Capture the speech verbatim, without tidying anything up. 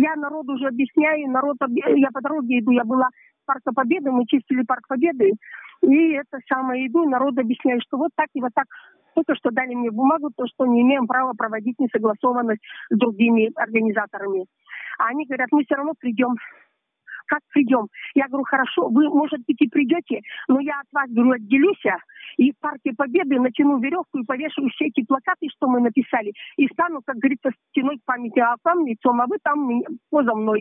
Я народу уже объясняю, народ, я по дороге иду, я была в Парке Победы, мы чистили Парк Победы, и это самое, иду, и народу объясняю, что вот так и вот так, только что дали мне бумагу, то, что не имеем права проводить несогласованность с другими организаторами. А они говорят, мы все равно придем. Как придем? Я говорю, хорошо, вы, может быть, и придете, но я от вас, говорю, отделюсь, и в Парке Победы натяну веревку и повешу все эти плакаты, что мы написали, и стану, как говорится, стеной к памяти о вам лицом, а вы там поза мной.